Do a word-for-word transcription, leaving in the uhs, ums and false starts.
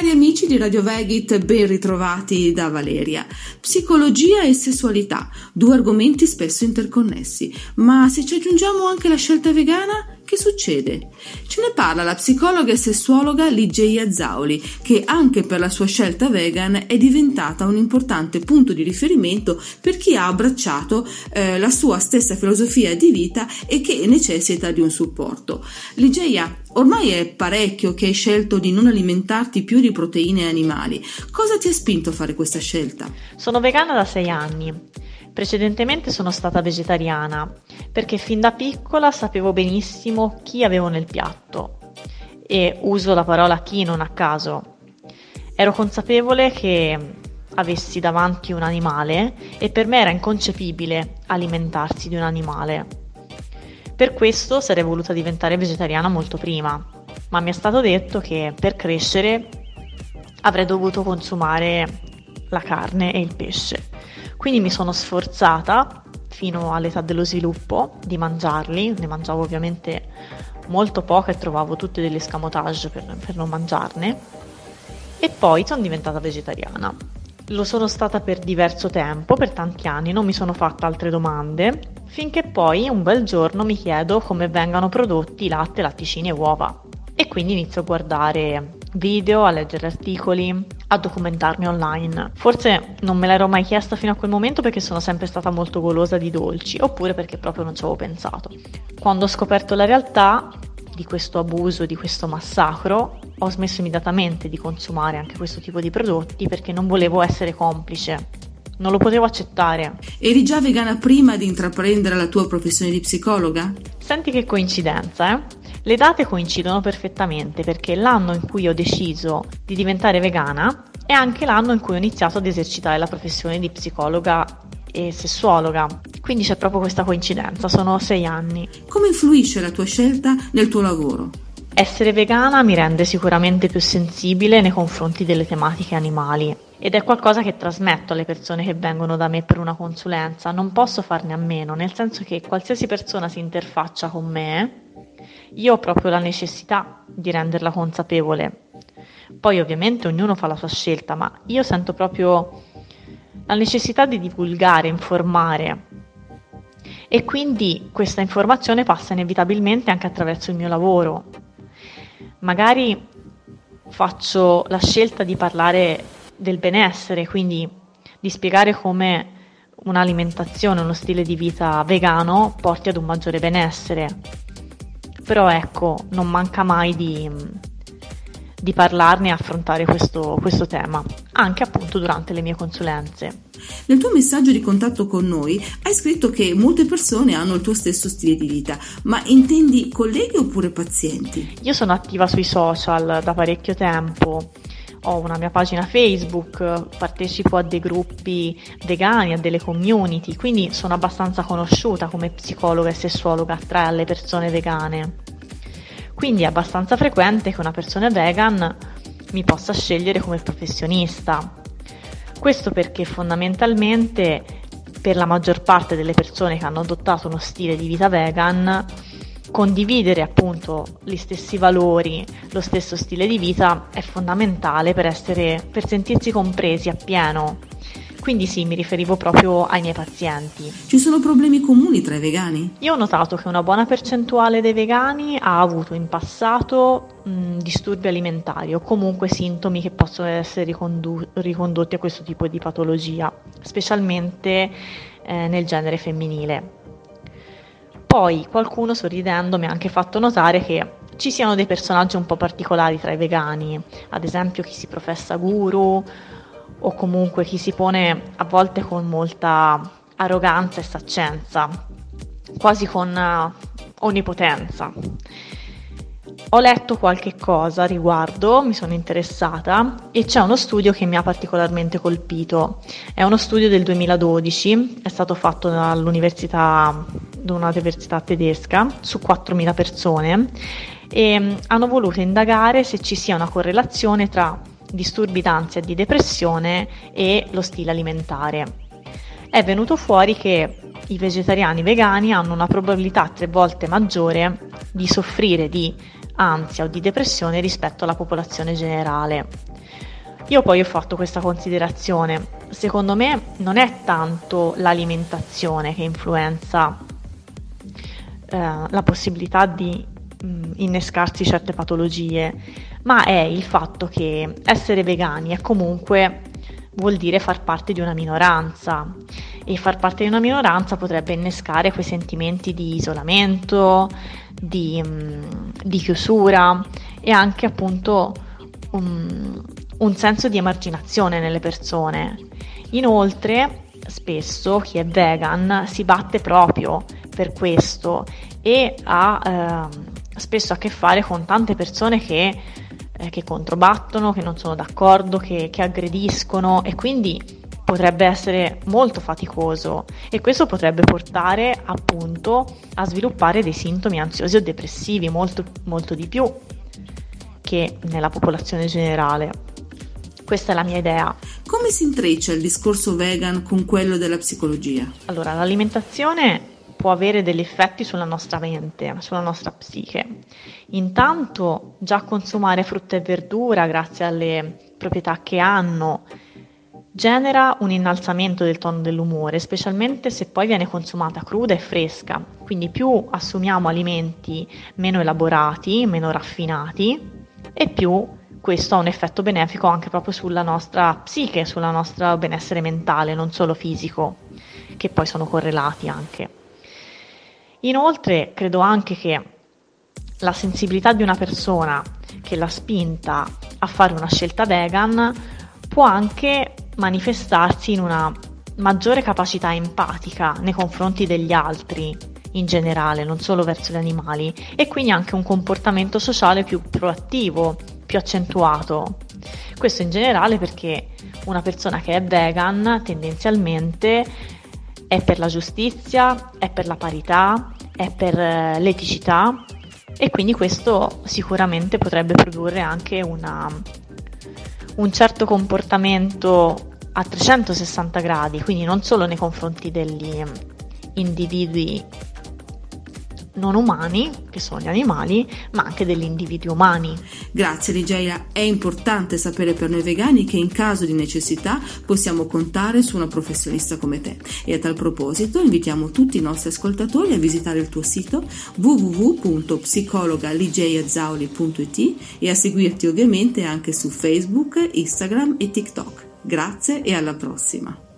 Cari amici di Radio Vegit, ben ritrovati da Valeria. Psicologia e sessualità, due argomenti spesso interconnessi, ma se ci aggiungiamo anche la scelta vegana, che succede? Ce ne parla la psicologa e sessuologa Ligeia Zauli, che anche per la sua scelta vegan è diventata un importante punto di riferimento per chi ha abbracciato eh, la sua stessa filosofia di vita e che necessita di un supporto. Ligeia, ormai è parecchio che hai scelto di non alimentarti più di proteine animali. Cosa ti ha spinto a fare questa scelta? Sono vegana da sei anni. Precedentemente sono stata vegetariana perché fin da piccola sapevo benissimo chi avevo nel piatto e uso la parola chi non a caso. Ero consapevole che avessi davanti un animale e per me era inconcepibile alimentarsi di un animale. Per questo sarei voluta diventare vegetariana molto prima, ma mi è stato detto che per crescere avrei dovuto consumare la carne e il pesce. Quindi mi sono sforzata fino all'età dello sviluppo di mangiarli, ne mangiavo ovviamente molto poco e trovavo tutti degli escamotage per, per non mangiarne, e poi sono diventata vegetariana. Lo sono stata per diverso tempo, per tanti anni, non mi sono fatta altre domande, finché poi un bel giorno mi chiedo come vengano prodotti latte, latticini e uova. E quindi inizio a guardare video, a leggere articoli, a documentarmi online. Forse non me l'ero mai chiesta fino a quel momento perché sono sempre stata molto golosa di dolci, oppure perché proprio non ci avevo pensato. Quando ho scoperto la realtà di questo abuso, di questo massacro, ho smesso immediatamente di consumare anche questo tipo di prodotti perché non volevo essere complice. Non lo potevo accettare. Eri già vegana prima di intraprendere la tua professione di psicologa? Senti che coincidenza, eh? Le date coincidono perfettamente perché l'anno in cui ho deciso di diventare vegana è anche l'anno in cui ho iniziato ad esercitare la professione di psicologa e sessuologa. Quindi c'è proprio questa coincidenza, sono sei anni. Come influisce la tua scelta nel tuo lavoro? Essere vegana mi rende sicuramente più sensibile nei confronti delle tematiche animali ed è qualcosa che trasmetto alle persone che vengono da me per una consulenza. Non posso farne a meno, nel senso che qualsiasi persona si interfaccia con me, io ho proprio la necessità di renderla consapevole. Poi ovviamente ognuno fa la sua scelta, ma io sento proprio la necessità di divulgare, informare, e quindi questa informazione passa inevitabilmente anche attraverso il mio lavoro. Magari faccio la scelta di parlare del benessere, quindi di spiegare come un'alimentazione, uno stile di vita vegano porti ad un maggiore benessere. Però ecco, non manca mai di, di parlarne e affrontare questo, questo tema, anche appunto durante le mie consulenze. Nel tuo messaggio di contatto con noi hai scritto che molte persone hanno il tuo stesso stile di vita, ma intendi colleghi oppure pazienti? Io sono attiva sui social da parecchio tempo, ho una mia pagina Facebook, partecipo a dei gruppi vegani, a delle community, quindi sono abbastanza conosciuta come psicologa e sessuologa tra le persone vegane. Quindi è abbastanza frequente che una persona vegan mi possa scegliere come professionista. Questo perché fondamentalmente per la maggior parte delle persone che hanno adottato uno stile di vita vegan, condividere appunto gli stessi valori, lo stesso stile di vita è fondamentale per essere, per sentirsi compresi appieno. Quindi sì, mi riferivo proprio ai miei pazienti. Ci sono problemi comuni tra i vegani? Io ho notato che una buona percentuale dei vegani ha avuto in passato mh, disturbi alimentari o comunque sintomi che possono essere ricondu- ricondotti a questo tipo di patologia, specialmente eh, nel genere femminile. Poi qualcuno, sorridendo, mi ha anche fatto notare che ci siano dei personaggi un po' particolari tra i vegani, ad esempio chi si professa guru o comunque chi si pone a volte con molta arroganza e saccenza, quasi con uh, onnipotenza. Ho letto qualche cosa a riguardo, mi sono interessata e c'è uno studio che mi ha particolarmente colpito. È uno studio del duemiladodici, è stato fatto dall'università, da un'università tedesca su quattromila persone e hanno voluto indagare se ci sia una correlazione tra disturbi d'ansia e di depressione e lo stile alimentare. È venuto fuori che i vegetariani vegani hanno una probabilità tre volte maggiore di soffrire di ansia o di depressione rispetto alla popolazione generale. Io poi ho fatto questa considerazione: secondo me non è tanto l'alimentazione che influenza eh, la possibilità di mh, innescarsi certe patologie, ma è il fatto che essere vegani è comunque vuol dire far parte di una minoranza, e far parte di una minoranza potrebbe innescare quei sentimenti di isolamento, di, mh, di chiusura e anche appunto un, un senso di emarginazione nelle persone. Inoltre, spesso chi è vegan si batte proprio per questo e ha eh, spesso a che fare con tante persone che che controbattono, che non sono d'accordo, che, che aggrediscono, e quindi potrebbe essere molto faticoso, e questo potrebbe portare appunto a sviluppare dei sintomi ansiosi o depressivi molto, molto di più che nella popolazione generale. Questa è la mia idea. Come si intreccia il discorso vegan con quello della psicologia? Allora, l'alimentazione può avere degli effetti sulla nostra mente, sulla nostra psiche. Intanto, già consumare frutta e verdura, grazie alle proprietà che hanno, genera un innalzamento del tono dell'umore, specialmente se poi viene consumata cruda e fresca. Quindi più assumiamo alimenti meno elaborati, meno raffinati, e più questo ha un effetto benefico anche proprio sulla nostra psiche, sulla nostra benessere mentale, non solo fisico, che poi sono correlati anche. Inoltre, credo anche che la sensibilità di una persona che l'ha spinta a fare una scelta vegan può anche manifestarsi in una maggiore capacità empatica nei confronti degli altri in generale, non solo verso gli animali, e quindi anche un comportamento sociale più proattivo, più accentuato. Questo in generale perché una persona che è vegan tendenzialmente è per la giustizia, è per la parità, è per l'eticità, e quindi questo sicuramente potrebbe produrre anche una, un certo comportamento a trecentosessanta gradi, quindi non solo nei confronti degli individui non umani, che sono gli animali, ma anche degli individui umani. Grazie Ligeia, è importante sapere per noi vegani che in caso di necessità possiamo contare su una professionista come te, e a tal proposito invitiamo tutti i nostri ascoltatori a visitare il tuo sito w w w punto psicologa ligeia zauli punto it e a seguirti ovviamente anche su Facebook, Instagram e TikTok. Grazie e alla prossima!